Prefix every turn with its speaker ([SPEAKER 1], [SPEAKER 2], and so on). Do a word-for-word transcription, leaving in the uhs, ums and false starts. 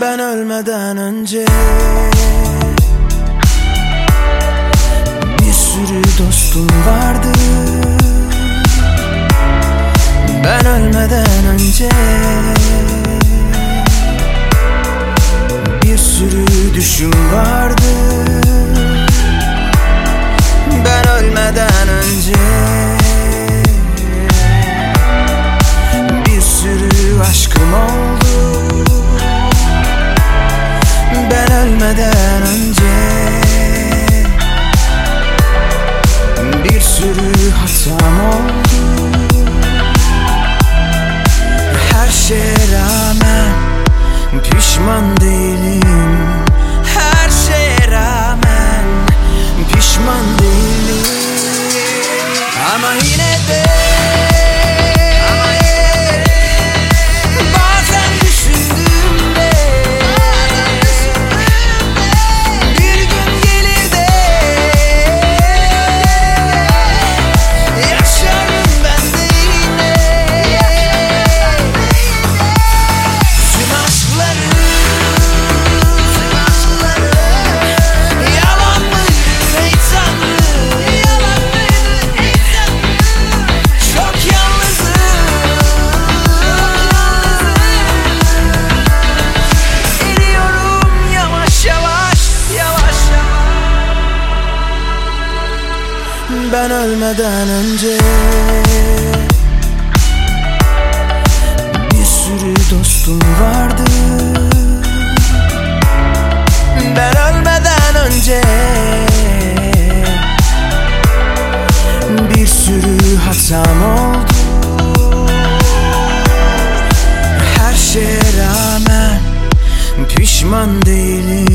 [SPEAKER 1] Ben ölmeden önce bir sürü dostum vardı. Ben ölmeden önce bir sürü düşüm vardı. Ben ölmeden önce bir sürü aşkım oldu. Ben ölmeden önce bir sürü hatam oldu. Her şeye rağmen pişman değilim. Her şeye rağmen pişman değilim. Ama yine de ben ölmeden önce bir sürü dostum vardı. Ben ölmeden önce bir sürü hatam oldu. Her şeye rağmen pişman değilim.